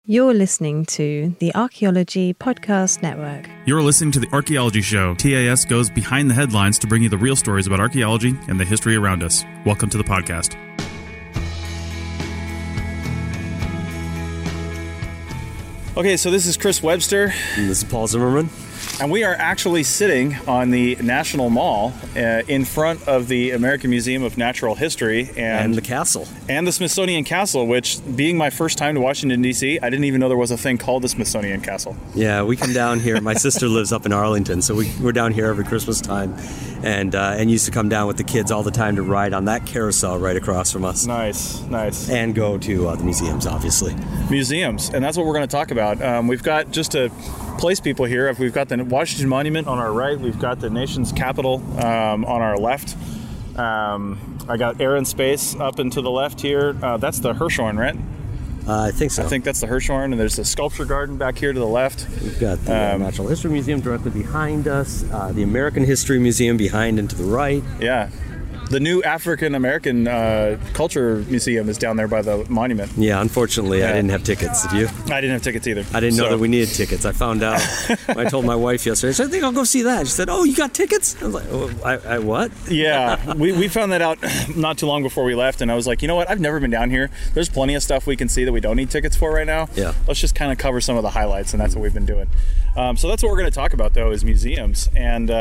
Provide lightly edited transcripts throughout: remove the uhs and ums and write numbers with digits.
You're listening to the Archaeology Podcast Network. You're listening to The Archaeology Show. TAS goes behind the headlines to bring you the real stories about archaeology and the history around us. Welcome to the podcast. Okay, so this is Chris Webster. And this is Paul Zimmerman. And we are actually sitting on the National Mall in front of the American Museum of Natural History. And the castle. And the Smithsonian Castle, which, being my first time to Washington, D.C., I didn't even know there was a thing called the Smithsonian Castle. Yeah, we come down here. My sister lives up in Arlington, so we're down here every Christmas time. And used to come down with the kids all the time to ride on that carousel right across from us. Nice. And go to the museums, obviously. Museums, and that's what we're going to talk about. We've got, just to place people here, we've got the Washington Monument on our right, we've got the nation's capital on our left. I got Air and Space up and to the left here. That's the Hirshhorn, right? I think so. I think that's the Hirshhorn, and there's the sculpture garden back here to the left. We've got the Natural History Museum directly behind us, the American History Museum behind and to the right. Yeah. The new African American Culture Museum is down there by the monument. Yeah, unfortunately, I didn't have tickets. Did you? I didn't have tickets either. I didn't know that we needed tickets. I found out. I told my wife yesterday. I said, I think I'll go see that. She said, "Oh, you got tickets?" I was like, "Oh, I what?" Yeah, we found that out not too long before we left, and I was like, you know what? I've never been down here. There's plenty of stuff we can see that we don't need tickets for right now. Yeah. Let's just kind of cover some of the highlights, and that's what we've been doing. So that's what we're going to talk about, though, is museums, and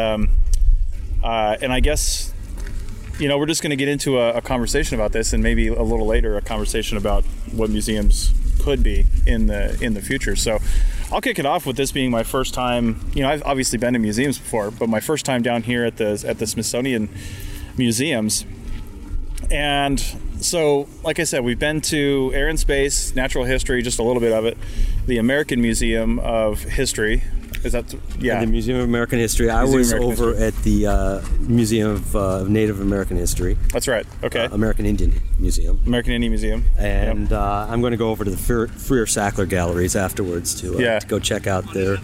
I guess, you know, we're just going to get into a conversation about this, and maybe a little later a conversation about what museums could be in the future. So I'll kick it off with this being my first time. You know, I've obviously been to museums before, but my first time down here at the Smithsonian Museums. And so, like I said, we've been to Air and Space, Natural History, just a little bit of it, the American Museum of History. Is that, yeah? The Museum of American History. I was over at the Museum of Native American History. That's right. Okay. American Indian Museum. American Indian Museum. And I'm going to go over to the Freer-Sackler galleries afterwards to go check out their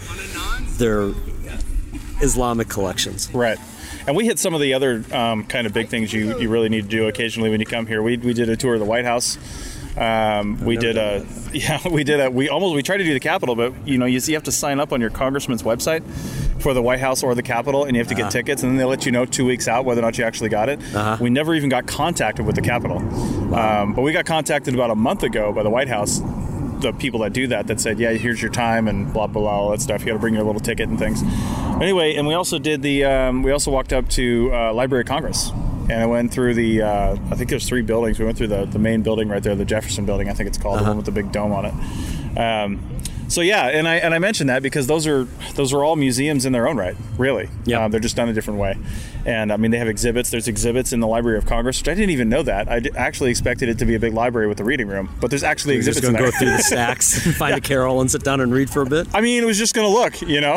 Islamic collections. Right. And we hit some of the other kind of big things you really need to do occasionally when you come here. We did a tour of the White House. We tried to do the Capitol, but you have to sign up on your congressman's website for the White House or the Capitol, and you have to get tickets, and then they let you know 2 weeks out whether or not you actually got it. We never even got contacted with the Capitol. But we got contacted about a month ago by the White House, the people that do that said, yeah, here's your time and blah, blah, blah, all that stuff. You got to bring your little ticket and things. Anyway, and we also did we also walked up to Library of Congress. And I went through I think there's 3 buildings. We went through the main building right there, the Jefferson Building, I think it's called, the one with the big dome on it. So yeah, and I mentioned that because those are all museums in their own right, really. Yeah. They're just done a different way. And I mean, they have exhibits. There's exhibits in the Library of Congress, which I didn't even know that. I actually expected it to be a big library with a reading room, but there's actually exhibits in there. Just going to go through the stacks and find a carol and sit down and read for a bit? I mean, it was just going to look, you know.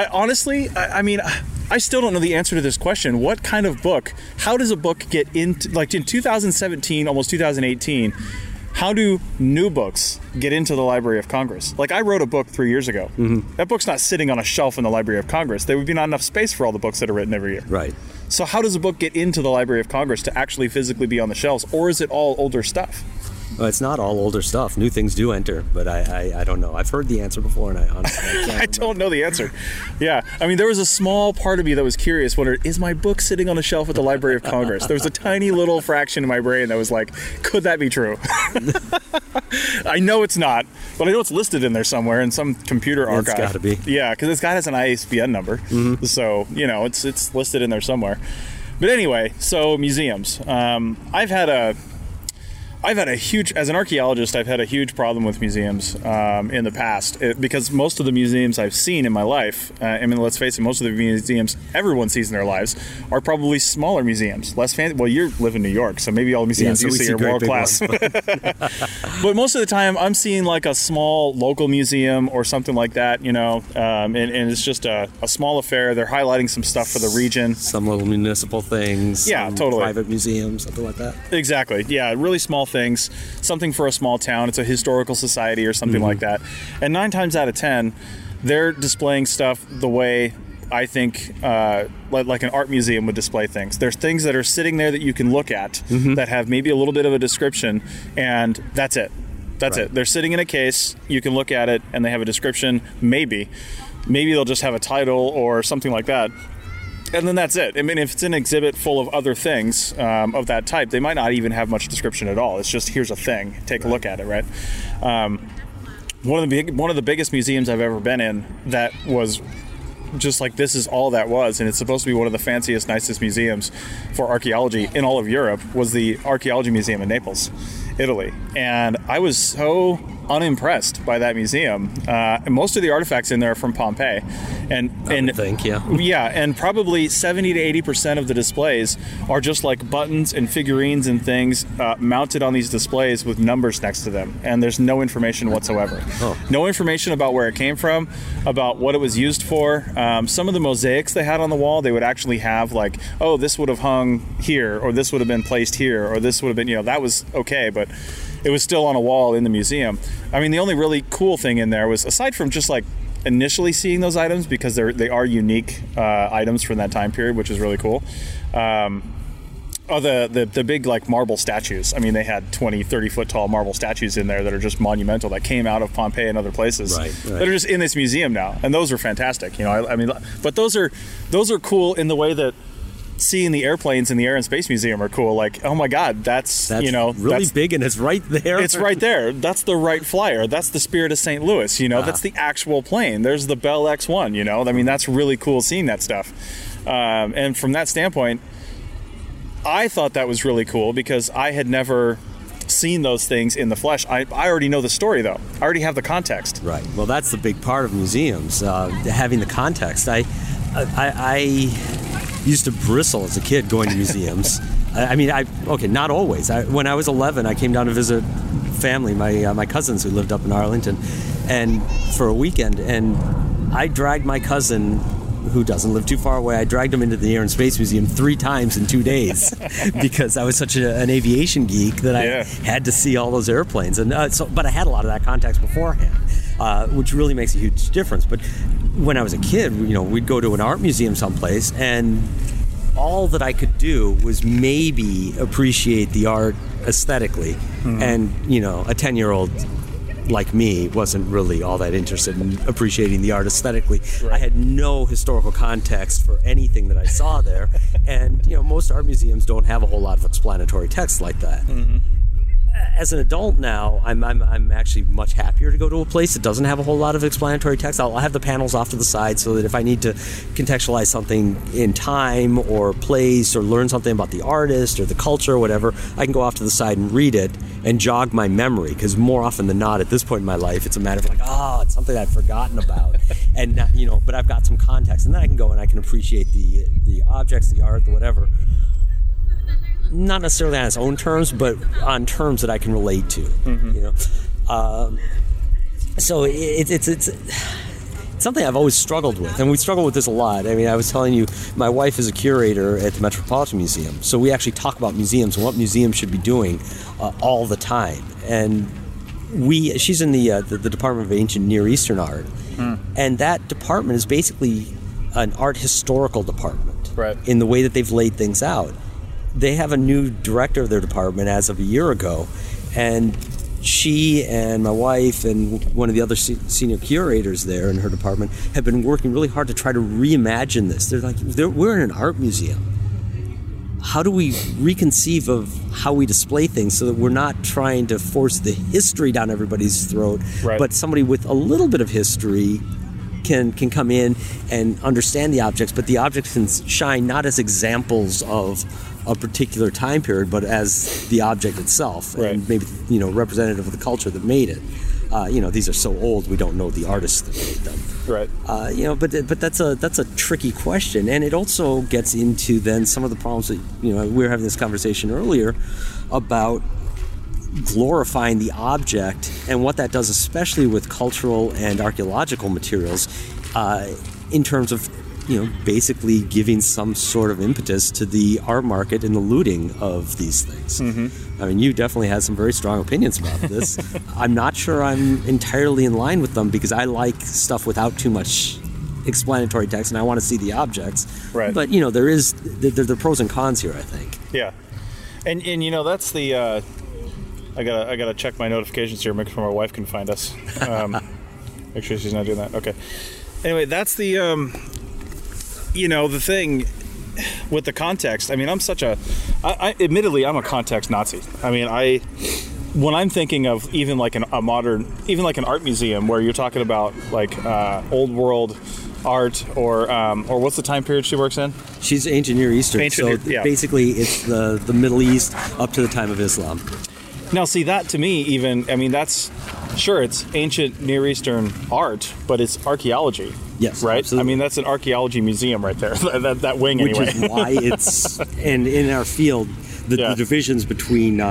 I still don't know the answer to this question. What kind of book, how does a book get into, like in 2017, almost 2018, how do new books get into the Library of Congress? Like, I wrote a book 3 years ago. Mm-hmm. That book's not sitting on a shelf in the Library of Congress. There would be not enough space for all the books that are written every year. Right. So how does a book get into the Library of Congress to actually physically be on the shelves? Or is it all older stuff? Well, it's not all older stuff. New things do enter, but I don't know. I've heard the answer before, and I honestly can't I don't know the answer. Yeah. I mean, there was a small part of me that was curious, wondered, is my book sitting on a shelf at the Library of Congress? There was a tiny little fraction in my brain that was like, could that be true? I know it's not, but I know it's listed in there somewhere in some computer archive. It's got to be. Yeah, because it's got an ISBN number. Mm-hmm. So, it's listed in there somewhere. But anyway, so museums. As an archaeologist, I've had a huge problem with museums in the past because most of the museums I've seen in my life, let's face it, most of the museums everyone sees in their lives are probably smaller museums, less fancy. Well, you live in New York, so maybe all the museums you see are world class. But most of the time, I'm seeing like a small local museum or something like that, and it's just a small affair. They're highlighting some stuff for the region. Some little municipal things. Yeah, totally. Private museums, something like that. Exactly. Yeah, really small things, something for a small town. It's a historical society or something like that. And 9 times out of 10, they're displaying stuff the way I think like an art museum would display things. There's things that are sitting there that you can look at that have maybe a little bit of a description, and that's it. That's it. They're sitting in a case. You can look at it, and they have a description. Maybe they'll just have a title or something like that. And then that's it. I mean, if it's an exhibit full of other things of that type, they might not even have much description at all. It's just, here's a thing. Take a look at it, right? One of the biggest museums I've ever been in that was just like, this is all that was, and it's supposed to be one of the fanciest, nicest museums for archaeology in all of Europe, was the Archaeology Museum in Naples, Italy. And I was so unimpressed by that museum. Most of the artifacts in there are from Pompeii, and probably 70 to 80% of the displays are just like buttons and figurines and things mounted on these displays with numbers next to them, and there's no information whatsoever. No information about where it came from, about what it was used for. Some of the mosaics they had on the wall, they would actually have like, oh, this would have hung here, or this would have been placed here, or this would have been, that was okay, but it was still on a wall in the museum. I mean, the only really cool thing in there was, aside from just like initially seeing those items, because they are unique items from that time period, which is really cool. The big like marble statues. I mean, they had 20, 30 foot tall marble statues in there that are just monumental, that came out of Pompeii and other places that are just in this museum now, and those are fantastic. I mean, but those are cool in the way that seeing the airplanes in the Air and Space Museum are cool. Like, oh my God, that's really big, and it's right there. It's right there. That's the Wright Flyer. That's the Spirit of St. Louis. That's the actual plane. There's the Bell X-1. I mean, that's really cool seeing that stuff. And from that standpoint, I thought that was really cool because I had never seen those things in the flesh. I already know the story, though. I already have the context. Right. Well, that's the big part of museums, having the context. I used to bristle as a kid going to museums. Not always. When I was 11, I came down to visit family, my cousins who lived up in Arlington, and for a weekend, and I dragged my cousin, who doesn't live too far away, I dragged him into the Air and Space Museum 3 times in 2 days because I was such an aviation geek that I had to see all those airplanes. And but I had a lot of that context beforehand, which really makes a huge difference. But when I was a kid, we'd go to an art museum someplace, and all that I could do was maybe appreciate the art aesthetically. Mm-hmm. And, a 10-year-old like me wasn't really all that interested in appreciating the art aesthetically. Right. I had no historical context for anything that I saw there. And, most art museums don't have a whole lot of explanatory text like that. Mm-hmm. As an adult now, I'm actually much happier to go to a place that doesn't have a whole lot of explanatory text. I'll have the panels off to the side so that if I need to contextualize something in time or place or learn something about the artist or the culture or whatever, I can go off to the side and read it and jog my memory, because more often than not at this point in my life, it's a matter of like, it's something I've forgotten about. And but I've got some context, and then I can go and I can appreciate the objects, the art, the whatever. Not necessarily on its own terms, but on terms that I can relate to. Mm-hmm. So it's something I've always struggled with, and we struggle with this a lot. I mean, I was telling you, my wife is a curator at the Metropolitan Museum, so we actually talk about museums and what museums should be doing all the time. And she's in the Department of Ancient Near Eastern Art, and that department is basically an art historical department, right, in the way that they've laid things out. They have a new director of their department as of a year ago, and she and my wife and one of the other senior curators there in her department have been working really hard to try to reimagine this. They're like, we're in an art museum. How do we reconceive of how we display things so that we're not trying to force the history down everybody's throat, right, but somebody with a little bit of history can come in and understand the objects, but the objects can shine not as examples of a particular time period, but as the object itself, right, and maybe representative of the culture that made it. These are so old we don't know the artists that made them. Right. But that's a tricky question, and it also gets into then some of the problems that we were having this conversation earlier about glorifying the object and what that does, especially with cultural and archaeological materials, in terms of basically giving some sort of impetus to the art market and the looting of these things. Mm-hmm. I mean, you definitely had some very strong opinions about this. I'm not sure I'm entirely in line with them, because I like stuff without too much explanatory text, and I want to see the objects. Right. But there are pros and cons here, I think. Yeah, and that's the I gotta check my notifications here, make sure my wife can find us. Make sure she's not doing that. Okay. Anyway, that's the the thing with the context. I mean, I'm such a admittedly I'm a context Nazi. I mean, when I'm thinking of even like an art museum where you're talking about like old world art or what's the time period she works in? She's ancient Near Eastern. Basically it's the Middle East up to the time of Islam. Now, see, that to me, that's sure, it's ancient Near Eastern art, but it's archaeology. Yes, right. Absolutely. I mean, that's an archaeology museum right there. that wing, anyway. Which is why it's and in our field, the divisions between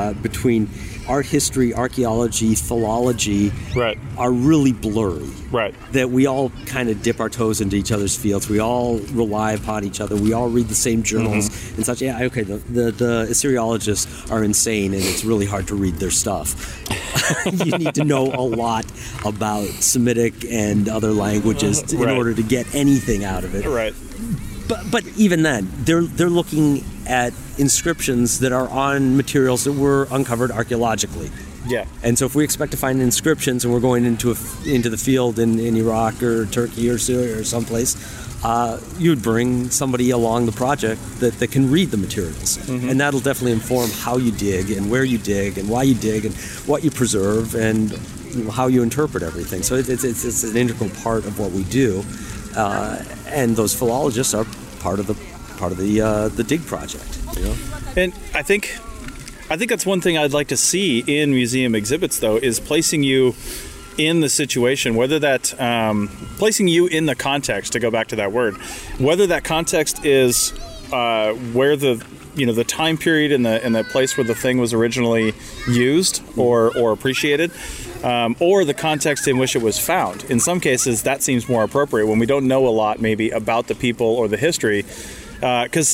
art history, archaeology, philology, right, are really blurry. Right. That we all kind of dip our toes into each other's fields. We all rely upon each other. We all read the same journals and such. Yeah, okay, the Assyriologists are insane, and it's really hard to read their stuff. You need to know a lot about Semitic and other languages in order to get anything out of it. Right. But even then, they're looking at inscriptions that are on materials that were uncovered archaeologically. Yeah. And so if we expect to find inscriptions and we're going into the field in Iraq or Turkey or Syria or someplace, you'd bring somebody along the project that can read the materials. And that'll definitely inform how you dig and where you dig and why you dig and what you preserve and how you interpret everything. So it's an integral part of what we do. And those philologists are part of the dig project. You know? And I think that's one thing I'd like to see in museum exhibits, though, is placing you in the situation, whether that placing you in the context, to go back to that word, whether that context is where the time period and the place where the thing was originally used or appreciated, or the context in which it was found. In some cases, that seems more appropriate when we don't know a lot maybe about the people or the history, because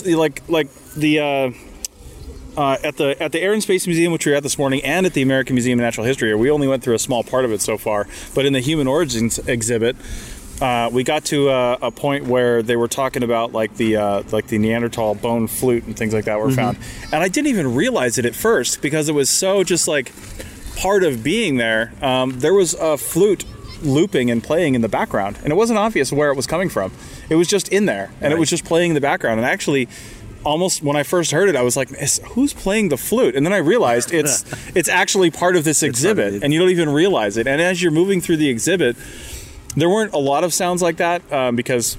at the Air and Space Museum, which we were at this morning, and at the American Museum of Natural History, we only went through a small part of it so far, but in the Human Origins exhibit, we got to a point where they were talking about the Neanderthal bone flute and things like that were found, and I didn't even realize it at first because it was so just like part of being there. There was a flute looping and playing in the background, and it wasn't obvious where it was coming from. It was just in there, and it was just playing in the background. And actually, almost when I first heard it, I was like, who's playing the flute? And then I realized it's actually part of this exhibit, and you don't even realize it. And as you're moving through the exhibit, there weren't a lot of sounds like that because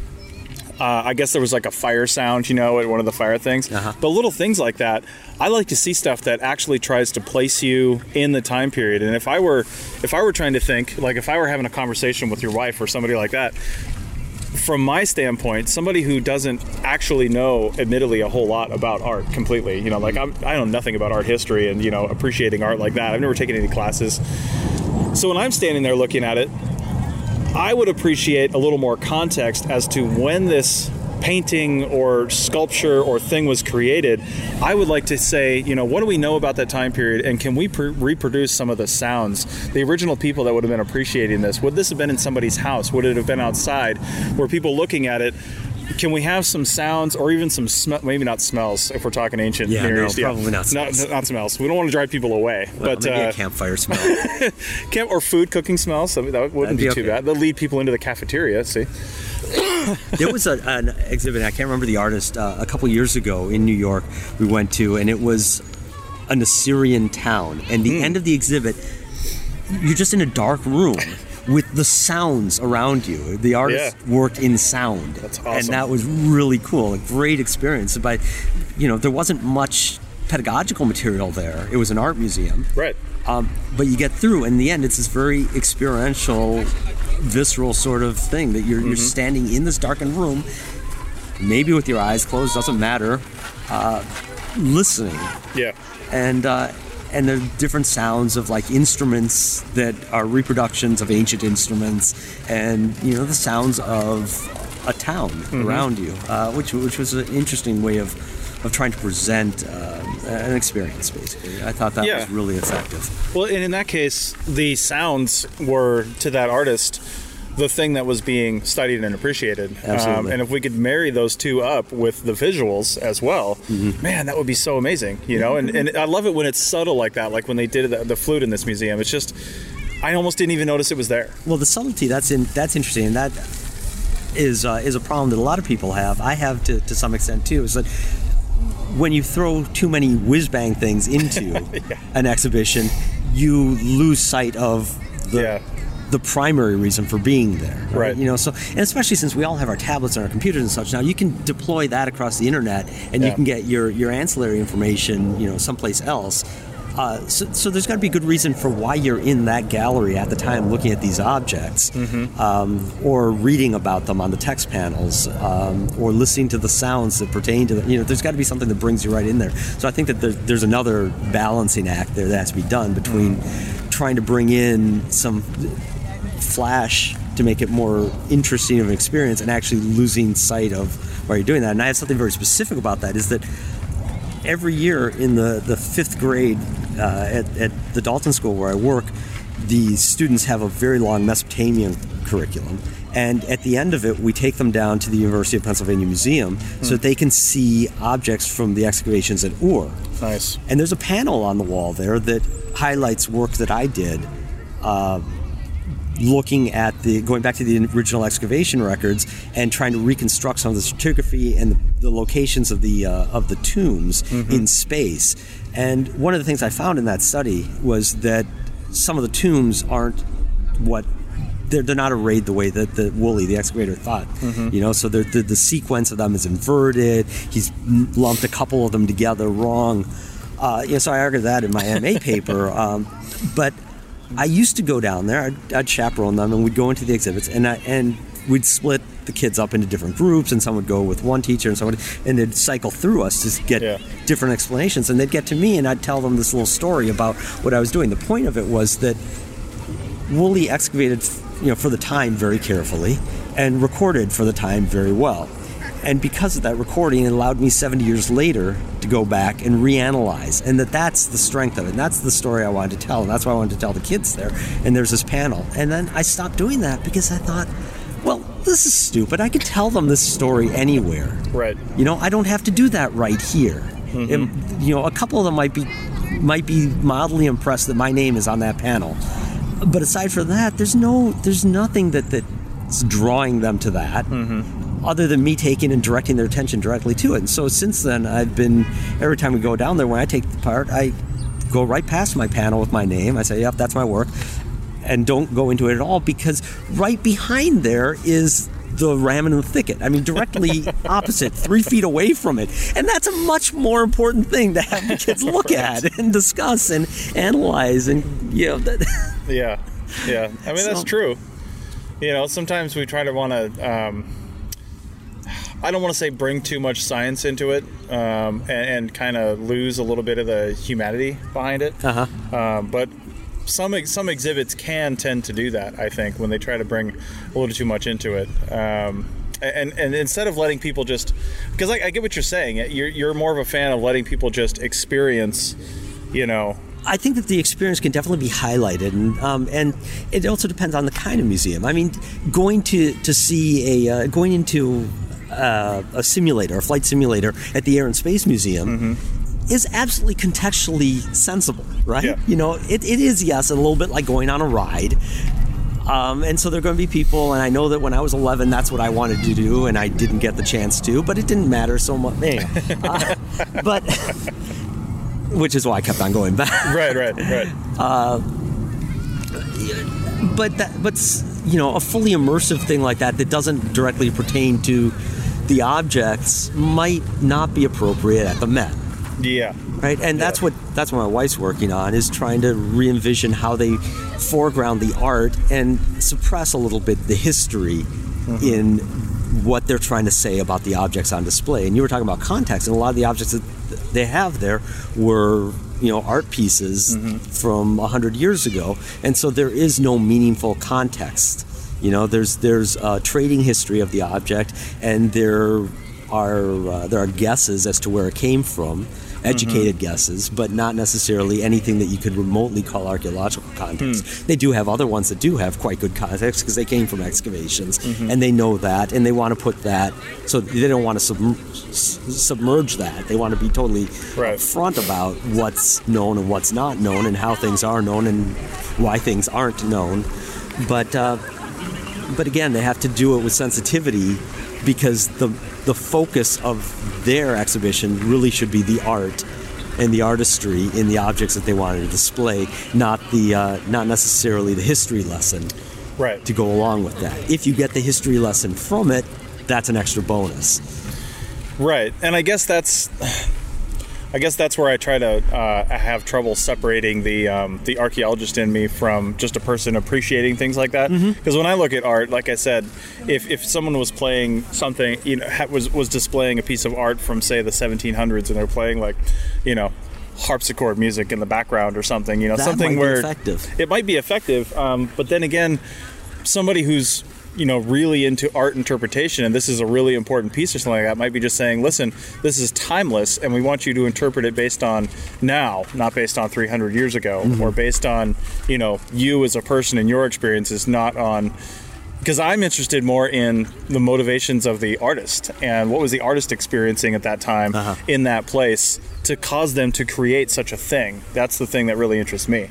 I guess there was like a fire sound, at one of the fire things. But little things like that, I like to see stuff that actually tries to place you in the time period. And if I were trying to think, like if I were having a conversation with your wife or somebody like that, from my standpoint, somebody who doesn't actually know, admittedly, a whole lot about art completely, I know nothing about art history and, appreciating art like that. I've never taken any classes. So when I'm standing there looking at it, I would appreciate a little more context as to when this painting or sculpture or thing was created. I would like to say, what do we know about that time period, and can we reproduce some of the sounds? The original people that would have been appreciating this, would this have been in somebody's house? Would it have been outside? Were people looking at it? Can we have some sounds or even some maybe not smells if we're talking ancient Near East? Probably not smells. Not smells. We don't want to drive people away. Well, but maybe a campfire smell. Camp or food cooking smells. That wouldn't be too bad. They'll lead people into the cafeteria, see? There was an exhibit, I can't remember the artist, a couple years ago in New York we went to, and it was an Assyrian town. And the end of the exhibit, you're just in a dark room with the sounds around you. The artist worked in sound. That's awesome. And that was really cool. A great experience. But, there wasn't much pedagogical material there. It was an art museum. Right. But you get through, and in the end, it's this very experiential, visceral sort of thing that you're standing in this darkened room, maybe with your eyes closed, doesn't matter, listening. Yeah. And the different sounds of like instruments that are reproductions of ancient instruments, and the sounds of a town around you, which was an interesting way of trying to present an experience, basically. I thought that was really effective. Well, and in that case, the sounds were, to that artist, the thing that was being studied and appreciated. Absolutely. And if we could marry those two up with the visuals as well, man, that would be so amazing, you know? And I love it when it's subtle like that, like when they did the flute in this museum. It's just, I almost didn't even notice it was there. Well, the subtlety, that's interesting, and that is a problem that a lot of people have. I have to some extent too, is that when you throw too many whiz-bang things into an exhibition, you lose sight of the primary reason for being there. Right? You know, so, and especially since we all have our tablets and our computers and such now, you can deploy that across the internet, and you can get your ancillary information, you know, someplace else. So there's got to be a good reason for why you're in that gallery at the time looking at these objects, or reading about them on the text panels, or listening to the sounds that pertain to them. You know, there's got to be something that brings you right in there. So I think that there's another balancing act there that has to be done between trying to bring in some flash to make it more interesting of an experience and actually losing sight of why you're doing that. And I have something very specific about that, is that every year in the 5th grade at the Dalton School where I work, the students have a very long Mesopotamian curriculum. And at the end of it, we take them down to the University of Pennsylvania Museum so that they can see objects from the excavations at Ur. Nice. And there's a panel on the wall there that highlights work that I did, looking at going back to the original excavation records and trying to reconstruct some of the stratigraphy and the locations of the tombs in space. And one of the things I found in that study was that some of the tombs aren't they're not arrayed the way that Woolley, the excavator, thought. You know, so the sequence of them is inverted. He's lumped a couple of them together wrong. So I argued that in my MA paper. But I used to go down there. I'd chaperone them, and we'd go into the exhibits, and we'd split the kids up into different groups, and some would go with one teacher, and they'd cycle through us to get different explanations. And they'd get to me, and I'd tell them this little story about what I was doing. The point of it was that Woolley excavated, you know, for the time very carefully, and recorded for the time very well. And because of that recording, it allowed me 70 years later to go back and reanalyze. And that's the strength of it. And that's the story I wanted to tell. And that's why I wanted to tell the kids there. And there's this panel. And then I stopped doing that because I thought, well, this is stupid. I could tell them this story anywhere. Right. You know, I don't have to do that right here. And, you know, a couple of them might be mildly impressed that my name is on that panel. But aside from that, there's nothing that's drawing them to that. Other than me taking and directing their attention directly to it. And so since then, every time we go down there, when I take the part, I go right past my panel with my name. I say, yep, that's my work. And don't go into it at all, because right behind there is the ram in the thicket. I mean, directly opposite, 3 feet away from it. And that's a much more important thing to have the kids look at and discuss and analyze. And, you know, Yeah. I mean, that's true. You know, sometimes we try to want to... I don't want to say bring too much science into it, and kind of lose a little bit of the humanity behind it. But some exhibits can tend to do that, I think, when they try to bring a little too much into it. And instead of letting people just... Because I get what you're saying. You're more of a fan of letting people just experience, you know... I think that the experience can definitely be highlighted, and it also depends on the kind of museum. I mean, going into a simulator, a flight simulator at the Air and Space Museum is absolutely contextually sensible, right? Yeah. You know, it is, yes, a little bit like going on a ride. And so there are going to be people, and I know that when I was 11, that's what I wanted to do, and I didn't get the chance to, but it didn't matter so much. But... Which is why I kept on going back. Right. But you know, a fully immersive thing like that doesn't directly pertain to the objects might not be appropriate at the Met. Yeah. Right, and that's what my wife's working on, is trying to re-envision how they foreground the art and suppress a little bit the history in what they're trying to say about the objects on display. And you were talking about context, and a lot of the objects that they have there were, you know, art pieces from 100 years ago, and so there is no meaningful context. You know, there's a trading history of the object, and there are guesses as to where it came from, educated guesses, but not necessarily anything that you could remotely call archaeological context. They do have other ones that do have quite good context because they came from excavations, and they know that, and they want to put that, so they don't want to submerge that. They want to be totally upfront about what's known and what's not known, and how things are known and why things aren't known. But again, they have to do it with sensitivity, because the focus of their exhibition really should be the art and the artistry in the objects that they wanted to display, not necessarily the history lesson to go along with that. If you get the history lesson from it, that's an extra bonus. Right, and I guess that's where I try to have trouble separating the archaeologist in me from just a person appreciating things like that. Because when I look at art, like I said, if someone was playing something, was displaying a piece of art from, say, the 1700s, and they're playing, like, harpsichord music in the background or something, that something might where be effective. It might be effective, but then again, somebody who's really into art interpretation, and this is a really important piece or something like that, might be just saying, listen, this is timeless, and we want you to interpret it based on now, not based on 300 years ago, or based on, you as a person and your experiences, not on... Because I'm interested more in the motivations of the artist, and what was the artist experiencing at that time in that place to cause them to create such a thing. That's the thing that really interests me.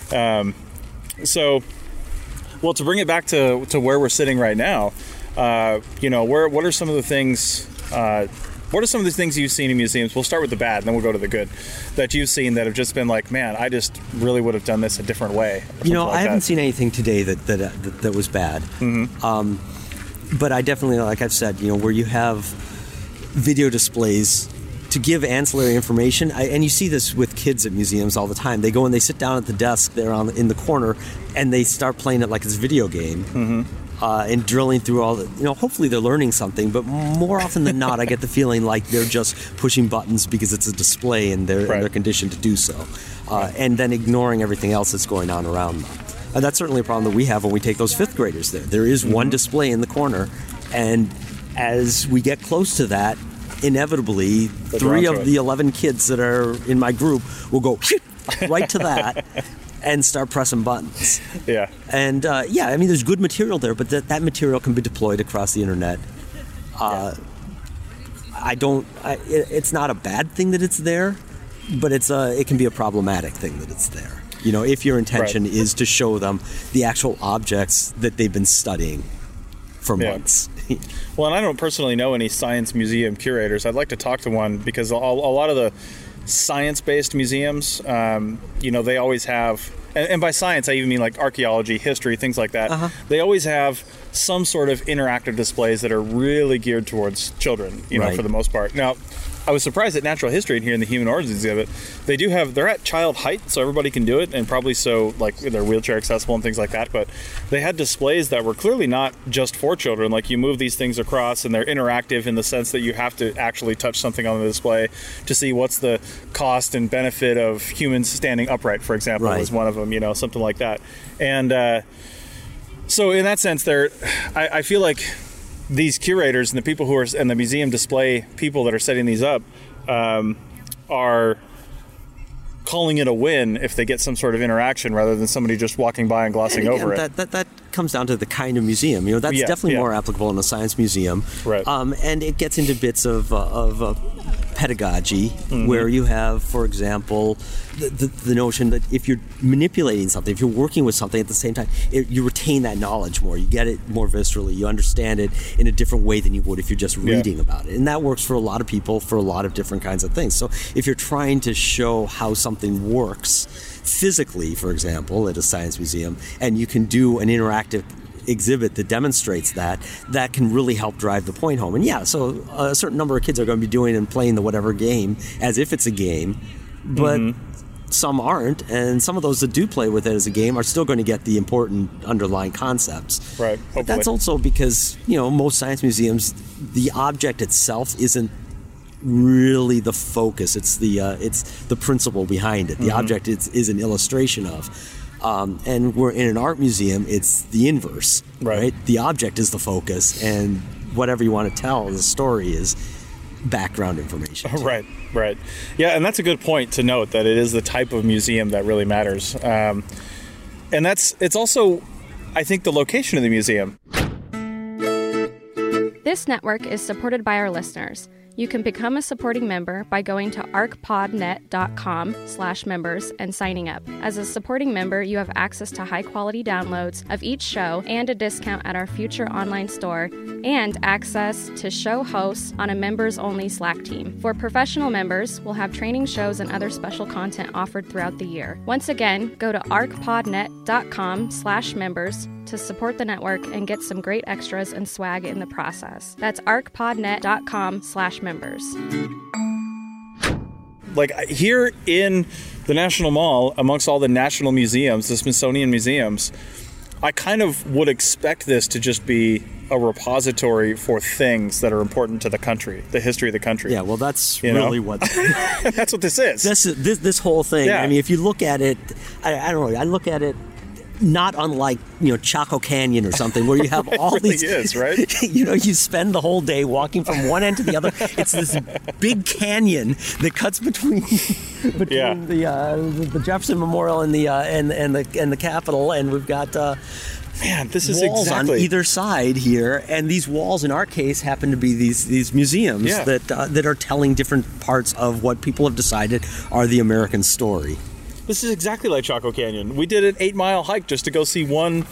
Well, to bring it back to where we're sitting right now, what are some of the things? What are some of the things you've seen in museums? We'll start with the bad, and then we'll go to the good. That you've seen that have just been like, man, I just really would have done this a different way. I haven't seen anything today that was bad. But I definitely, like I've said, where you have video displays to give ancillary information, and you see this with kids at museums all the time. They go and they sit down at the desk there in the corner, and they start playing it like it's a video game, and drilling through all the, hopefully they're learning something, but more often than not, I get the feeling like they're just pushing buttons because it's a display and they're conditioned to do so, and then ignoring everything else that's going on around them. And that's certainly a problem that we have when we take those fifth graders there. There is one display in the corner, and as we get close to that, inevitably, 3 of the 11 kids that are in my group will go right to that and start pressing buttons. Yeah. And, there's good material there, but that material can be deployed across the internet. It's not a bad thing that it's there, but it can be a problematic thing that it's there. If your intention is to show them the actual objects that they've been studying for months. Well, and I don't personally know any science museum curators. I'd like to talk to one, because a lot of the science-based museums, they always have, and by science I even mean like archaeology, history, things like that. They always have some sort of interactive displays that are really geared towards children, for the most part. Now, I was surprised at Natural History in here in the Human Origins exhibit. They're at child height, so everybody can do it, and probably so, like, they're wheelchair accessible and things like that, but they had displays that were clearly not just for children. Like, you move these things across, and they're interactive in the sense that you have to actually touch something on the display to see what's the cost and benefit of humans standing upright, for example, is one of them, something like that. And so in that sense, I feel like these curators and the people who are, and the museum display people that are setting these up, are calling it a win if they get some sort of interaction rather than somebody just walking by and glossing over it. That comes down to the kind of museum. That's definitely more applicable in a science museum. Right. And it gets into bits of pedagogy, where you have, for example, the notion that if you're manipulating something, if you're working with something at the same time, you retain that knowledge more. You get it more viscerally. You understand it in a different way than you would if you're just reading about it. And that works for a lot of people for a lot of different kinds of things. So if you're trying to show how something works physically, for example, at a science museum, and you can do an interactive exhibit that demonstrates that can really help drive the point home. And so a certain number of kids are going to be doing and playing the whatever game as if it's a game, but some aren't, and some of those that do play with it as a game are still going to get the important underlying concepts. Right. Hopefully. But that's also because, most science museums, the object itself isn't really the focus. It's the principle behind it. The object is an illustration of. And we're in an art museum, it's the inverse, right? The object is the focus, and whatever you want to tell as a story is background information. Right. Right. Yeah, and that's a good point to note, that it is the type of museum that really matters. And it's also, I think, the location of the museum. This network is supported by our listeners. You can become a supporting member by going to arcpodnet.com/members and signing up. As a supporting member, you have access to high-quality downloads of each show and a discount at our future online store, and access to show hosts on a members-only Slack team. For professional members, we'll have training shows and other special content offered throughout the year. Once again, go to arcpodnet.com/members to support the network and get some great extras and swag in the process. That's arcpodnet.com/members. Like here in the National Mall, amongst all the national museums, the Smithsonian museums, I kind of would expect this to just be a repository for things that are important to the country, the history of the country. Yeah, well, that's really what... That's what this is. This whole thing. Yeah. I mean, if you look at it, I don't know, I look at it not unlike, Chaco Canyon or something, where you have all really these... is, right? You spend the whole day walking from one end to the other. It's this big canyon that cuts between the Jefferson Memorial and the Capitol, and we've got... Man, this is walls exactly on either side here, and these walls, in our case, happen to be these museums that are telling different parts of what people have decided are the American story. This is exactly like Chaco Canyon. We did an 8-mile hike just to go see one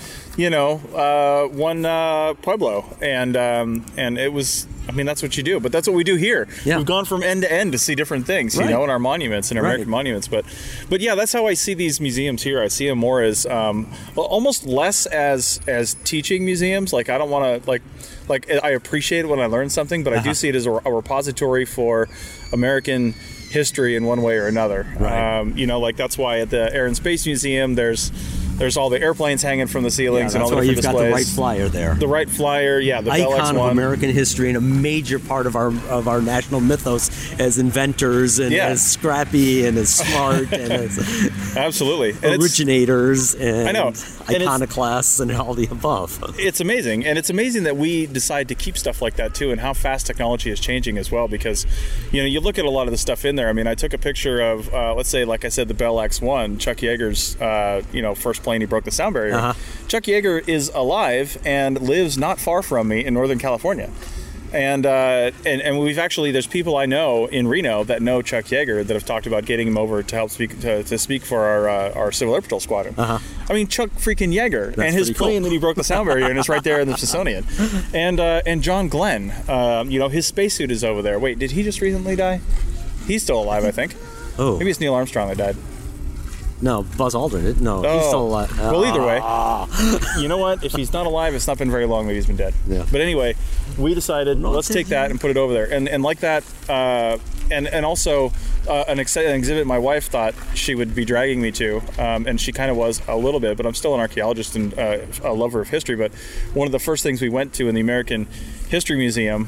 pueblo, and it was. I mean, that's what you do, but that's what we do here. Yeah. We've gone from end to end to see different things, in our monuments and American monuments. But yeah, that's how I see these museums here. I see them more as almost less as teaching museums. Like I don't want to like I appreciate it when I learn something, but I do see it as a repository for American history in one way or another. Right. Like that's why at the Air and Space Museum there's all the airplanes hanging from the ceilings and all the different displays. That's why you've got the Wright Flyer there. The Wright Flyer, the Bell X-1. Icon of American history and a major part of our national mythos as inventors and as scrappy and as smart and as absolutely originators and I know. Iconoclasts and all the above. It's amazing, and it's amazing that we decide to keep stuff like that too, and how fast technology is changing as well. Because you look at a lot of the stuff in there. I mean, I took a picture of let's say, like I said, the Bell X-1, Chuck Yeager's first plane he broke the sound barrier. Chuck Yeager is alive and lives not far from me in Northern California, and we've actually, there's people I know in Reno that know Chuck Yeager that have talked about getting him over to help speak to speak for our Civil Air Patrol squadron. I mean, Chuck freaking Yeager. That's and his plane that he broke the sound barrier and it's right there in the Smithsonian. And John Glenn, his spacesuit is over there. Wait, did he just recently die? He's still alive, I think. Oh, maybe it's Neil Armstrong that died. No, Buzz Aldrin. No, he's still alive. Well, either way, you know what? If he's not alive, it's not been very long that he's been dead. Yeah. But anyway, we decided let's take that and put it over there, and like that, and also an exhibit my wife thought she would be dragging me to, and she kind of was a little bit. But I'm still an archaeologist and a lover of history. But one of the first things we went to in the American History Museum.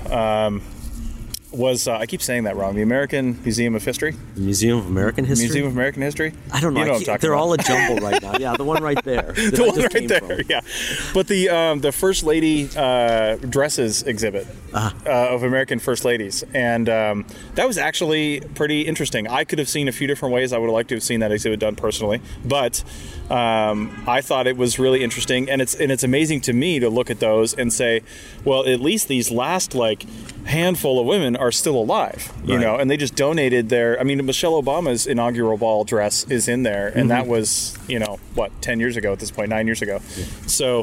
Was I keep saying that wrong? The American Museum of History? The Museum of American History? Museum of American History? I don't know. They're all a jumble right now. Yeah, the one right there. The one right there, yeah. But the First Lady dresses exhibit of American First Ladies. And that was actually pretty interesting. I could have seen a few different ways I would have liked to have seen that exhibit done personally. But I thought it was really interesting. And it's amazing to me to look at those and say, well, at least these last, handful of women are still alive, and they just donated Michelle Obama's inaugural ball dress is in there, and that was, 10 years ago at this point, 9 years ago. Yeah. So,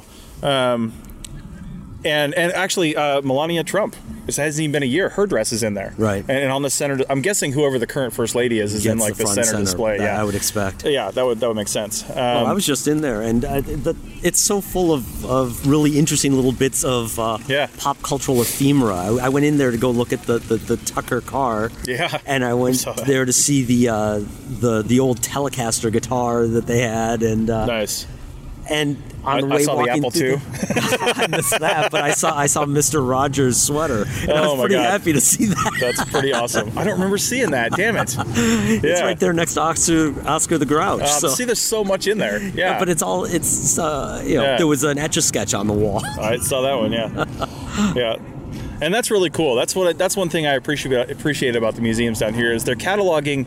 and actually, Melania Trump, it hasn't even been a year, her dress is in there. Right. And on the center, I'm guessing whoever the current First Lady is in the center display. Yeah, I would expect. Yeah, that would make sense. I was just in there, and it's so full of really interesting little bits of pop cultural ephemera. I went in there to go look at the Tucker car. Yeah. And I went there to see the old Telecaster guitar that they had, and nice. And on the way walking, I saw the Apple II. I missed that, but I saw Mr. Rogers' sweater, and I was pretty happy to see that. That's pretty awesome. I don't remember seeing that. Damn it! It's right there next to Oscar the Grouch. See, there's so much in there. Yeah, but there was an Etch-a-Sketch on the wall. I saw that one. Yeah, yeah. And that's really cool. That's one thing I appreciate about the museums down here is they're cataloging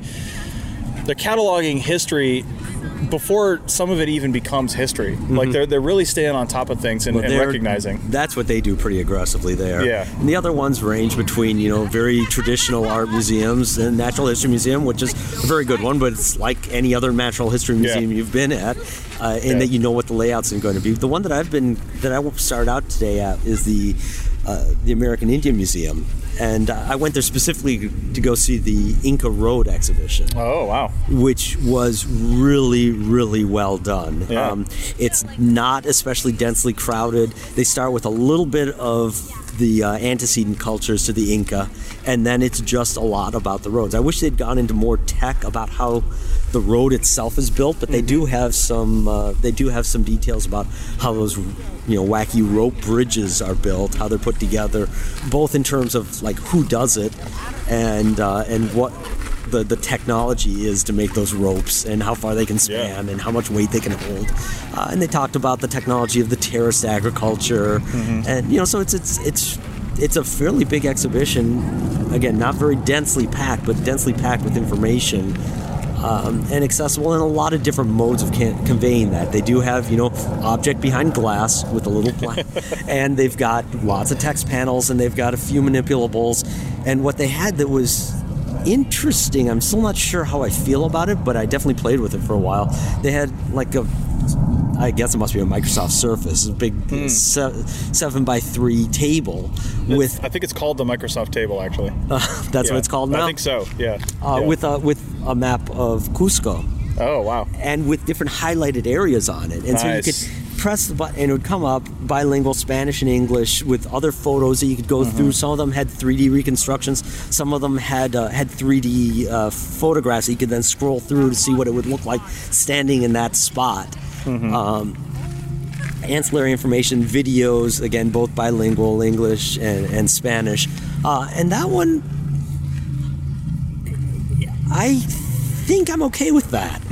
history before some of it even becomes history. Mm-hmm. Like they're really staying on top of things and recognizing. That's what they do pretty aggressively there. Yeah. And the other ones range between, very traditional art museums and Natural History Museum, which is a very good one, but it's like any other natural history museum you've been at, in that you know what the layout's going to be. The one that I will start out today at is the American Indian Museum. And I went there specifically to go see the Inca Road exhibition. Oh, wow. Which was really, really well done. Yeah. It's not especially densely crowded. They start with a little bit of the antecedent cultures to the Inca, and then it's just a lot about the roads. I wish they'd gone into more tech about how the road itself is built, but they do have some details about how those wacky rope bridges are built, how they're put together, both in terms of like who does it and what the technology is to make those ropes and how far they can span and how much weight they can hold. And they talked about the technology of the terraced agriculture, and so it's a fairly big exhibition. Again, not very densely packed, but densely packed with information. And accessible in a lot of different modes of conveying that. They do have, object behind glass with a little and they've got lots of text panels, and they've got a few manipulables. And what they had that was interesting, I'm still not sure how I feel about it, but I definitely played with it for a while. They had I guess it must be a Microsoft Surface, a big 7x3 table with. I think it's called the Microsoft table, actually. That's what it's called now. I think so. Yeah. With a map of Cusco. Oh wow! And with different highlighted areas on it, and so you could press the button, and it would come up bilingual Spanish and English with other photos that you could go through. Some of them had 3D reconstructions. Some of them had 3D photographs that you could then scroll through to see what it would look like standing in that spot. Ancillary information, videos, again, both bilingual, English and Spanish. And that one, I think I'm okay with that.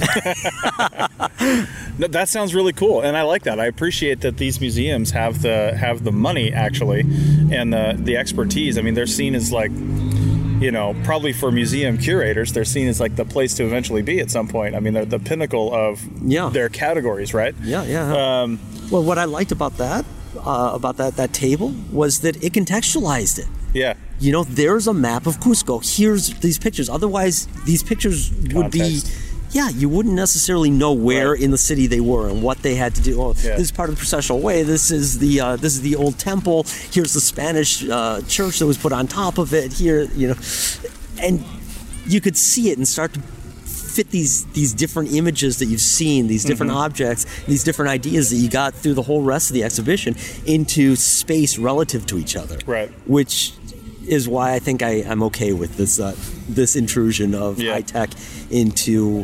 No, that sounds really cool, and I like that. I appreciate that these museums have the money, actually, and the expertise. I mean, they're seen as like, probably for museum curators, they're seen as like the place to eventually be at some point. I mean, they're the pinnacle of their categories, right? Yeah. Well, what I liked about that table was that it contextualized it. Yeah. There's a map of Cusco. Here's these pictures. Otherwise, these pictures would be... Yeah, you wouldn't necessarily know where in the city they were and what they had to do. Oh, this is part of the processional way. This is the old temple. Here's the Spanish church that was put on top of it. Here, and you could see it and start to fit these different images that you've seen, these different objects, these different ideas that you got through the whole rest of the exhibition into space relative to each other. Right. Which is why I think I'm okay with this intrusion of high tech into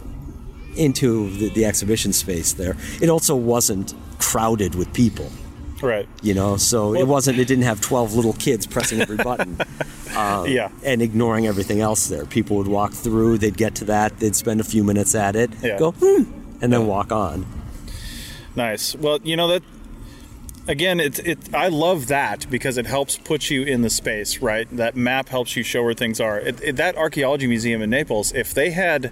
the exhibition space there. It also wasn't crowded with people. Right. So it didn't have 12 little kids pressing every button. And ignoring everything else there. People would walk through, they'd get to that, they'd spend a few minutes at it, go, and then walk on. Nice. Well, that again, I love that because it helps put you in the space, right? That map helps you show where things are. That archaeology museum in Naples, if they had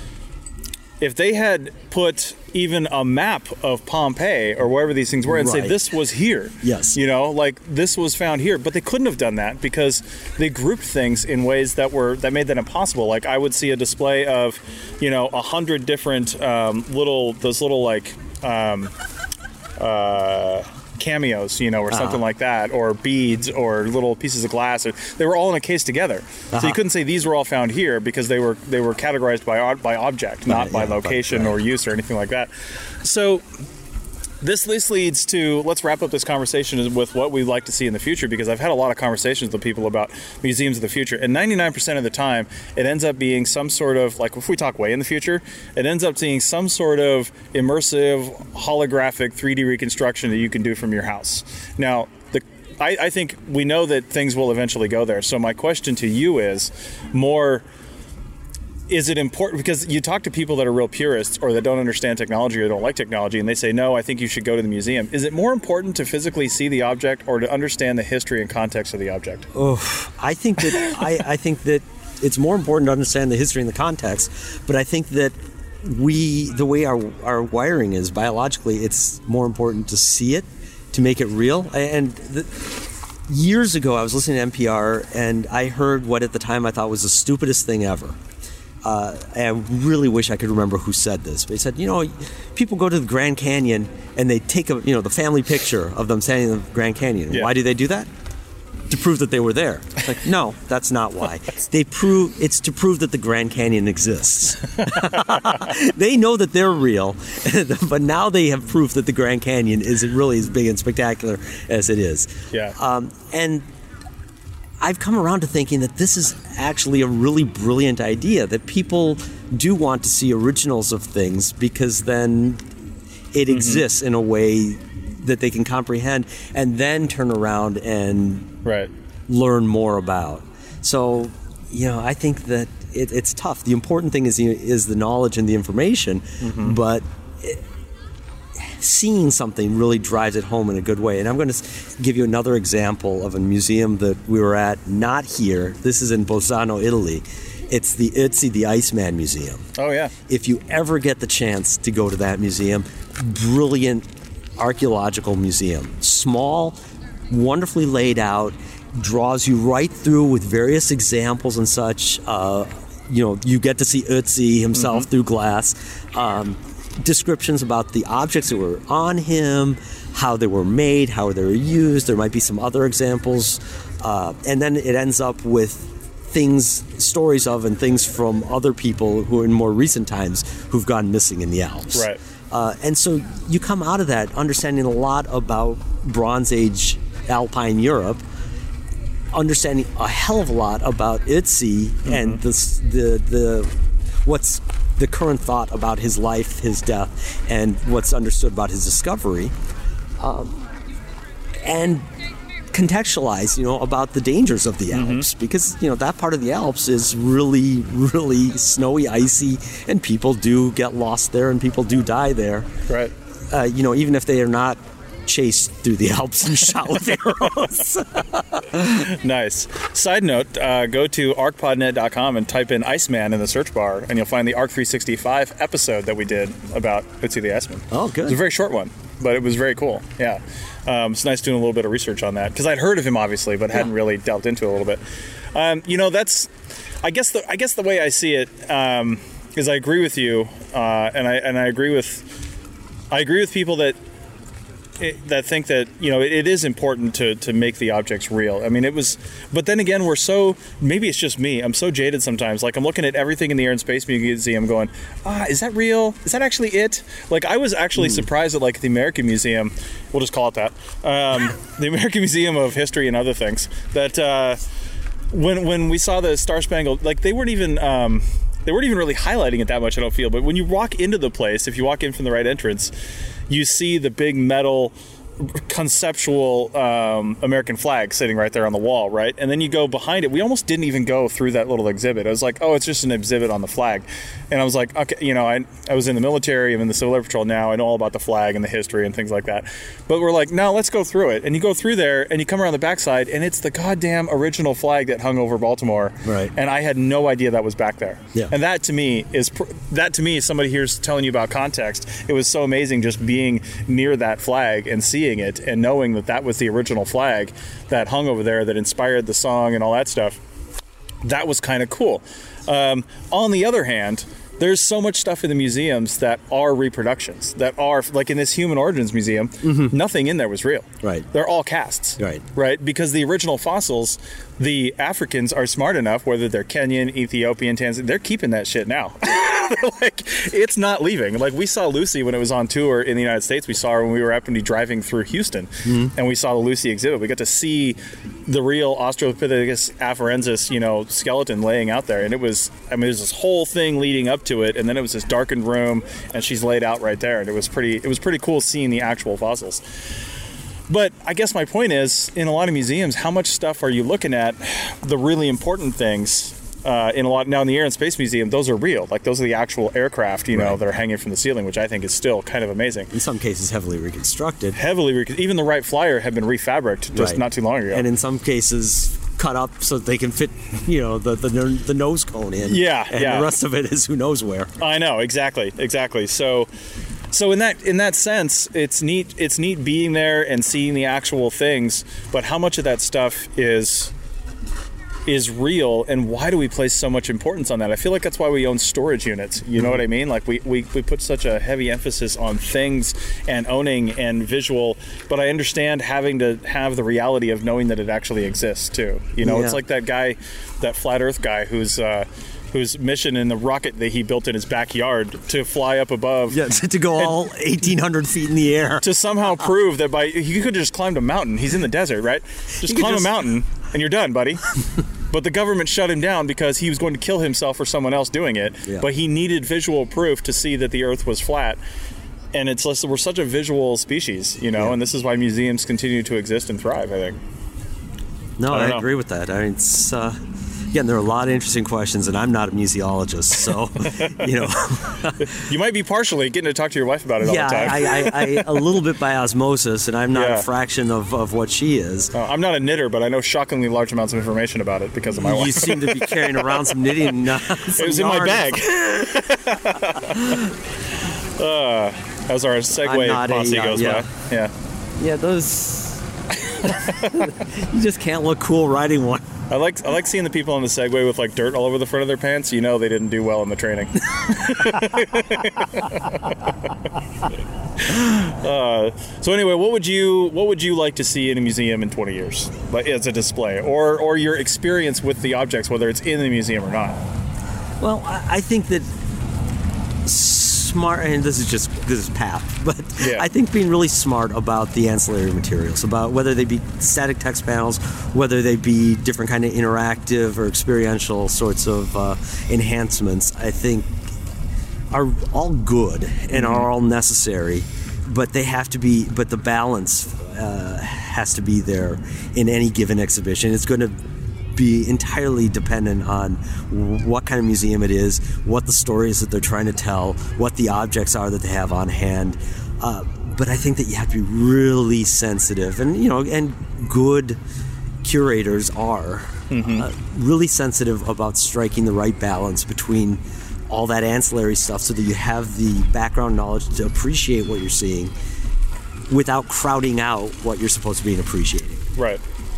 put even a map of Pompeii or wherever these things were and say this was here, this was found here, but they couldn't have done that because they grouped things in ways that made that impossible. Like I would see a display of 100 different little cameos, or something like that, or beads, or little pieces of glass. They were all in a case together, so you couldn't say these were all found here because they were categorized by object, not by location or use or anything like that. So this leads to, let's wrap up this conversation with what we'd like to see in the future, because I've had a lot of conversations with people about museums of the future, and 99% of the time it ends up being some sort of, like if we talk way in the future, it ends up being some sort of immersive holographic 3D reconstruction that you can do from your house. Now, I think we know that things will eventually go there, so my question to you is more, is it important, because you talk to people that are real purists or that don't understand technology or don't like technology, and they say, no, I think you should go to the museum. Is it more important to physically see the object or to understand the history and context of the object? Oh, I think that I think that it's more important to understand the history and the context, but I think that the way our wiring is biologically, it's more important to see it, to make it real. And years ago, I was listening to NPR, and I heard what at the time I thought was the stupidest thing ever. And I really wish I could remember who said this. But he said, people go to the Grand Canyon and they take the family picture of them standing in the Grand Canyon. Yeah. Why do they do that? To prove that they were there. It's like, no, that's not why. It's to prove that the Grand Canyon exists. They know that they're real, but now they have proof that the Grand Canyon isn't really as big and spectacular as it is. Yeah. And I've come around to thinking that this is actually a really brilliant idea, that people do want to see originals of things because then it exists in a way that they can comprehend and then turn around and learn more about. So, I think that it's tough. The important thing is the knowledge and the information, but seeing something really drives it home in a good way. And I'm going to give you another example of a museum that we were at, not here. This is in Bolzano, Italy. It's the Ötzi the Iceman Museum. Oh, yeah. If you ever get the chance to go to that museum, brilliant archaeological museum. Small, wonderfully laid out, draws you right through with various examples and such. You get to see Ötzi himself through glass. Descriptions about the objects that were on him, how they were made, how they were used. There might be some other examples. And then it ends up with stories of and things from other people who in more recent times who've gone missing in the Alps. Right. And so you come out of that understanding a lot about Bronze Age Alpine Europe, understanding a hell of a lot about Ötzi and what's the current thought about his life, his death, and what's understood about his discovery, and contextualize, about the dangers of the Alps, because, that part of the Alps is really, really snowy, icy, and people do get lost there and people do die there. Right. Even if they are not chased through the Alps and shot with arrows. Nice. Side note, go to arcpodnet.com and type in Iceman in the search bar, and you'll find the Arc 365 episode that we did about Ötzi the Iceman. Oh, good. It was a very short one, but it was very cool. Yeah. It's nice doing a little bit of research on that, because I'd heard of him, obviously, but hadn't really delved into it a little bit. That's, I guess the way I see it is I agree with you, and I agree with people that think that it is important to make the objects real. I mean, but then again, maybe it's just me. I'm so jaded sometimes. Like, I'm looking at everything in the Air and Space Museum, going, is that real? Is that actually it? Like, I was actually surprised at the American Museum. We'll just call it that. The American Museum of History and other things. That when we saw the Star Spangled, they weren't even really highlighting it that much, I don't feel. But when you walk into the place, if you walk in from the right entrance, you see the big metal conceptual American flag sitting right there on the wall, right? And then you go behind it. We almost didn't even go through that little exhibit. I was like, oh, it's just an exhibit on the flag. And I was like, okay, I was in the military, I'm in the Civil Air Patrol now, I know all about the flag and the history and things like that. But we're like, no, let's go through it. And you go through there and you come around the backside and it's the goddamn original flag that hung over Baltimore. Right. And I had no idea that was back there. Yeah. And that to me is somebody here's telling you about context. It was so amazing just being near that flag and seeing it and knowing that was the original flag that hung over there that inspired the song and all that stuff. That was kind of cool. On the other hand, there's so much stuff in the museums that are reproductions, that are, like in this Human Origins Museum, nothing in there was real. Right. They're all casts. Right? Because the original fossils, the Africans are smart enough, whether they're Kenyan, Ethiopian, Tanzanian, they're keeping that shit now. It's not leaving. Like, we saw Lucy when it was on tour in the United States. We saw her when we were happened to be driving through Houston, and we saw the Lucy exhibit. We got to see the real Australopithecus afarensis, skeleton laying out there. And there's this whole thing leading up to it, and then it was this darkened room, and she's laid out right there. And it was pretty cool seeing the actual fossils. But I guess my point is, in a lot of museums, how much stuff are you looking at, the really important things, in a lot now in the Air and Space Museum, those are real. Like those are the actual aircraft, that are hanging from the ceiling, which I think is still kind of amazing. In some cases, heavily reconstructed. Even the Wright Flyer had been refabricated just not too long ago. And in some cases, cut up so they can fit, the nose cone in. Yeah, and the rest of it is who knows where. I know, exactly. So in that sense, it's neat being there and seeing the actual things. But how much of that stuff is real, and why do we place so much importance on that? I feel like that's why we own storage units. You know what I mean? Like we put such a heavy emphasis on things and owning and visual, but I understand having to have the reality of knowing that it actually exists too. It's like that guy, that flat earth guy whose mission in the rocket that he built in his backyard to fly up above. Yeah, to go all 1,800 feet in the air. To somehow prove that he could have just climbed a mountain. He's in the desert, right? Just climb a mountain and you're done, buddy. But the government shut him down because he was going to kill himself or someone else doing it. Yeah. But he needed visual proof to see that the Earth was flat. And we're such a visual species, and this is why museums continue to exist and thrive, I think. No, I agree with that. I mean, it's... Again, there are a lot of interesting questions, and I'm not a museologist, so, You might be partially getting to talk to your wife about it all the time. I a little bit by osmosis, and I'm not a fraction of what she is. I'm not a knitter, but I know shockingly large amounts of information about it because of my wife. You seem to be carrying around some knitting. It was in my bag. As our segue posse goes by. Yeah. Yeah, those... You just can't look cool riding one. I like seeing the people on the Segway with like dirt all over the front of their pants. They didn't do well in the training. So anyway, what would you like to see in a museum in 20 years, like as a display, or your experience with the objects, whether it's in the museum or not? Well, I think that smart, and this is pap, but I think being really smart about the ancillary materials, about whether they be static text panels, whether they be different kind of interactive or experiential sorts of enhancements, I think are all good and are all necessary, but they have to be, but the balance has to be there in any given exhibition. It's going to be entirely dependent on what kind of museum it is, what the story is that they're trying to tell, what the objects are that they have on hand. But I think that you have to be really sensitive, and and good curators are really sensitive about striking the right balance between all that ancillary stuff, so that you have the background knowledge to appreciate what you're seeing without crowding out what you're supposed to be appreciating. Right.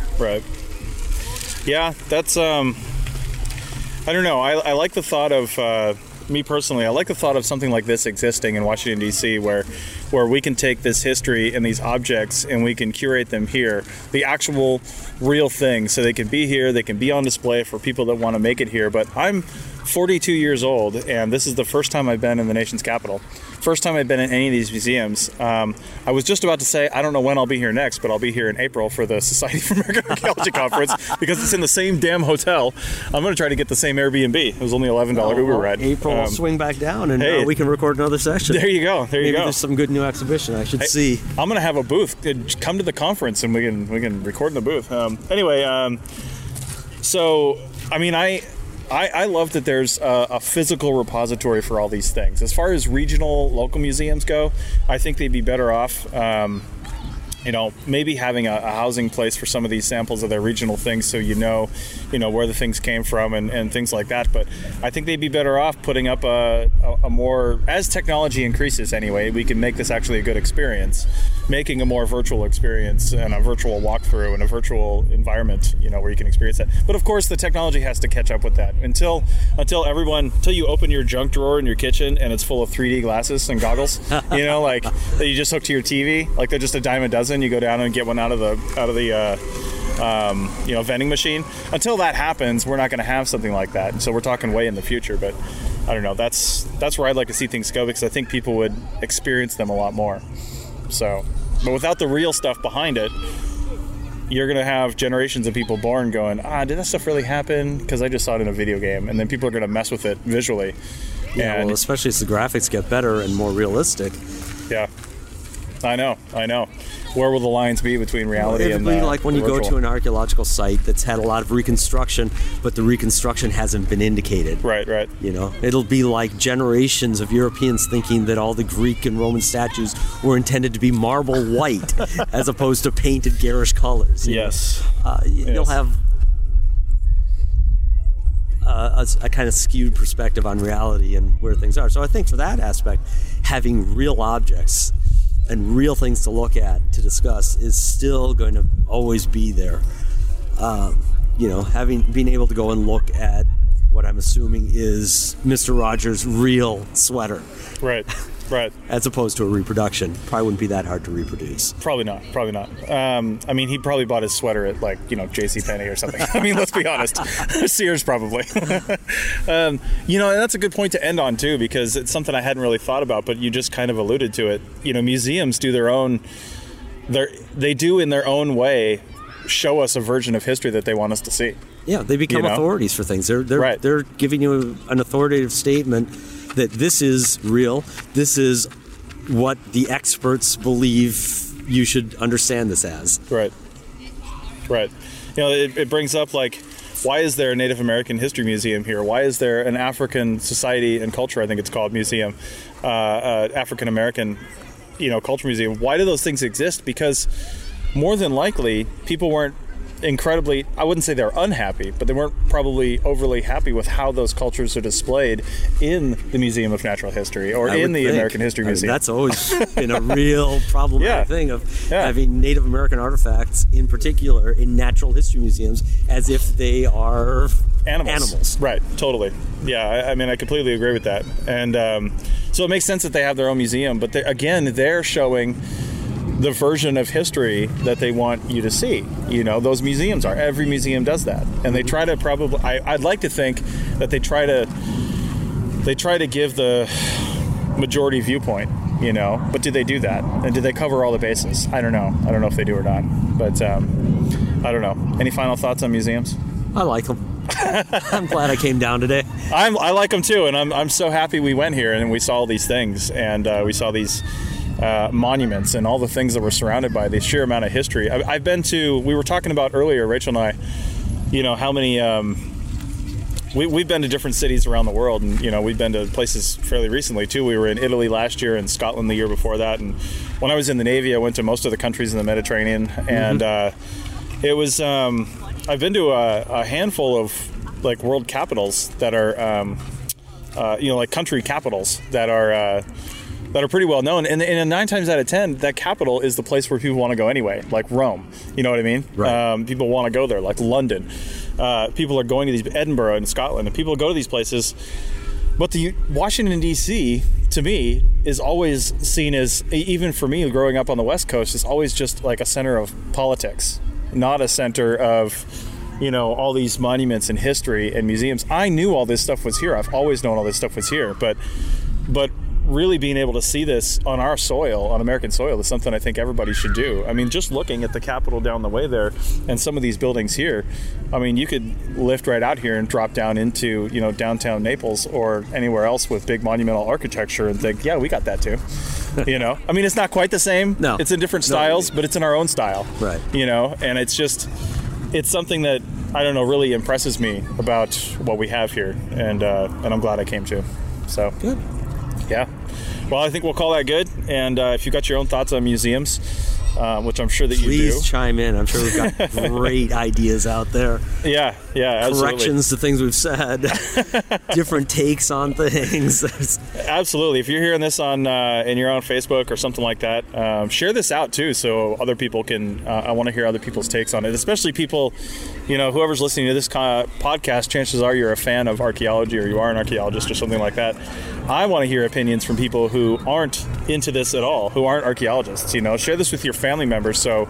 Yeah, that's, I don't know. I like the thought of, me personally, I like the thought of something like this existing in Washington, D.C., where we can take this history and these objects and we can curate them here, the actual real thing, so they can be here, they can be on display for people that want to make it here. But I'm 42 years old, and this is the first time I've been in the nation's capital. First time I've been in any of these museums. I was just about to say, I don't know when I'll be here next, but I'll be here in April for the Society for American Archaeology Conference, because it's in the same damn hotel. I'm going to try to get the same Airbnb. It was only $11 Uber ride. April, I'll swing back down, and we can record another session. There you go. Maybe there's some good new exhibition I should see. I'm going to have a booth. Come to the conference, and we can record in the booth. So, I mean, I love that there's a physical repository for all these things. As far as regional, local museums go, I think they'd be better off, maybe having a housing place for some of these samples of their regional things, so where the things came from and things like that. But I think they'd be better off putting up a more, as technology increases anyway, we can make this actually a good experience, making a more virtual experience and a virtual walkthrough and a virtual environment, where you can experience that. But of course, the technology has to catch up with that. Until you open your junk drawer in your kitchen and it's full of 3D glasses and goggles, like that you just hook to your TV, like they're just a dime a dozen. You go down and get one out of the vending machine. Until that happens, we're not going to have something like that. And so we're talking way in the future. But I don't know. That's where I'd like to see things go, because I think people would experience them a lot more. So, but without the real stuff behind it, you're going to have generations of people born going, did that stuff really happen? Because I just saw it in a video game. And then people are going to mess with it visually. Yeah, well, especially as the graphics get better and more realistic. Yeah, I know. where will the lines be between reality and like when you go to an archaeological site that's had a lot of reconstruction, but the reconstruction hasn't been indicated. Right. You know, it'll be like generations of Europeans thinking that all the Greek and Roman statues were intended to be marble white as opposed to painted garish colors. Yes. You'll have a kind of skewed perspective on reality and where things are. So I think for that aspect, having real objects and real things to look at, to discuss, is still going to always be there. Being able to go and look at what I'm assuming is Mr. Rogers' real sweater. Right. As opposed to a reproduction. Probably wouldn't be that hard to reproduce. Probably not. He probably bought his sweater at JCPenney or something. I mean, let's be honest. Sears probably. And that's a good point to end on too, because it's something I hadn't really thought about, but you just kind of alluded to it. Museums do they do in their own way show us a version of history that they want us to see. Yeah, they become authorities for things. They're giving you an authoritative statement that this is real, this is what the experts believe you should understand this as. Right. It brings up, why is there a Native American History Museum here? Why is there an African Society and Culture, I think it's called, museum, African American, Culture Museum? Why do those things exist? Because more than likely, people weren't incredibly, I wouldn't say they're unhappy, but they weren't probably overly happy with how those cultures are displayed in the Museum of Natural History or in the American History Museum. That's always been a real problematic thing of having Native American artifacts, in particular, in natural history museums, as if they are animals. Right, totally. Yeah, I completely agree with that. And so it makes sense that they have their own museum, but they're showing the version of history that they want you to see. Those museums are. Every museum does that. And they try to I'd like to think that they try to give the majority viewpoint, but do they do that? And do they cover all the bases? I don't know if they do or not. But I don't know. Any final thoughts on museums? I like them. I'm glad I came down today. I like them too, and I'm so happy we went here and we saw all these things, and we saw these monuments and all the things that were surrounded by the sheer amount of history. I've been to, we were talking about earlier, Rachel and I, how many, we've been to different cities around the world, and, we've been to places fairly recently too. We were in Italy last year and Scotland the year before that. And when I was in the Navy, I went to most of the countries in the Mediterranean, and it was, I've been to a handful of world capitals that are, country capitals that are pretty well known, and 9 times out of 10, that capital is the place where people want to go anyway, like Rome. You know what I mean? Right. People want to go there, like London. People are going to these, Edinburgh in Scotland, and people go to these places. But the Washington, D.C., to me, is always seen as, even for me growing up on the West Coast, is always just like a center of politics, not a center of, all these monuments and history and museums. I knew all this stuff was here. I've always known all this stuff was here, but really being able to see this on our soil, on American soil, is something I think everybody should do. I mean, just looking at the Capitol down the way there and some of these buildings here, I mean, you could lift right out here and drop down into, downtown Naples or anywhere else with big monumental architecture and think, yeah, we got that too. I mean, it's not quite the same. No. It's in different styles, but it's in our own style. Right. And it's something that, I don't know, really impresses me about what we have here. And I'm glad I came to. So. Good. Yeah. Well, I think we'll call that good. And if you've got your own thoughts on museums, which I'm sure that you do. Please chime in. I'm sure we've got great ideas out there. Yeah, absolutely. Corrections to things we've said. Different takes on things. Absolutely. If you're hearing this on and you're on Facebook or something like that, share this out too, so other people can. I want to hear other people's takes on it, especially people. Whoever's listening to this podcast, chances are you're a fan of archaeology or you are an archaeologist or something like that. I want to hear opinions from people who aren't into this at all, who aren't archaeologists. Share this with your family members so,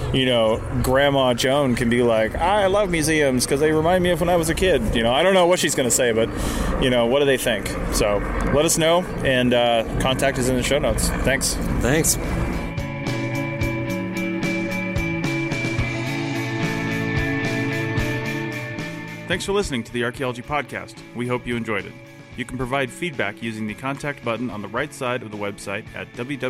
Grandma Joan can be like, I love museums because they remind me of when I was a kid. I don't know what she's going to say, but, what do they think? So let us know, and contact is in the show notes. Thanks. Thanks for listening to the Archaeology Podcast. We hope you enjoyed it. You can provide feedback using the contact button on the right side of the website at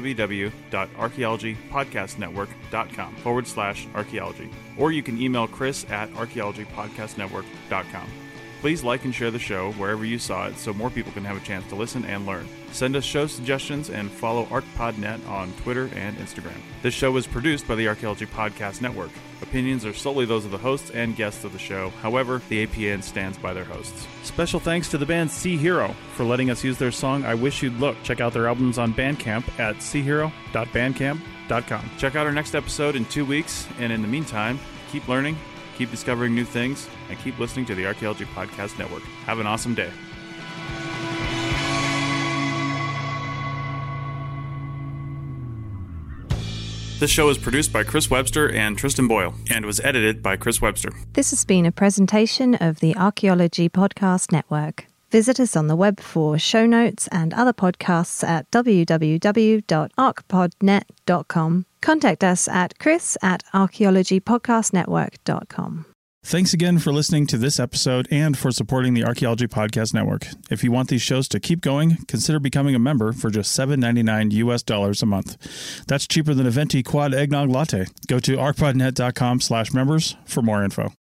www.archaeologypodcastnetwork.com/archaeology. Or you can email Chris at archaeologypodcastnetwork.com. Please like and share the show wherever you saw it so more people can have a chance to listen and learn. Send us show suggestions and follow ArcPodNet on Twitter and Instagram. This show is produced by the Archaeology Podcast Network. Opinions are solely those of the hosts and guests of the show. However, the APN stands by their hosts. Special thanks to the band Sea Hero for letting us use their song I Wish You'd Look. Check out their albums on Bandcamp at seahero.bandcamp.com. Check out our next episode in 2 weeks, and in the meantime, keep learning, keep discovering new things, and keep listening to the Archaeology Podcast Network. Have an awesome day. This show is produced by Chris Webster and Tristan Boyle and was edited by Chris Webster. This has been a presentation of the Archaeology Podcast Network. Visit us on the web for show notes and other podcasts at www.arcpodnet.com. Contact us at chris@archaeologypodcastnetwork.com. Thanks again for listening to this episode and for supporting the Archaeology Podcast Network. If you want these shows to keep going, consider becoming a member for just $7.99 a month. That's cheaper than a venti quad eggnog latte. Go to arcpodnet.com/members for more info.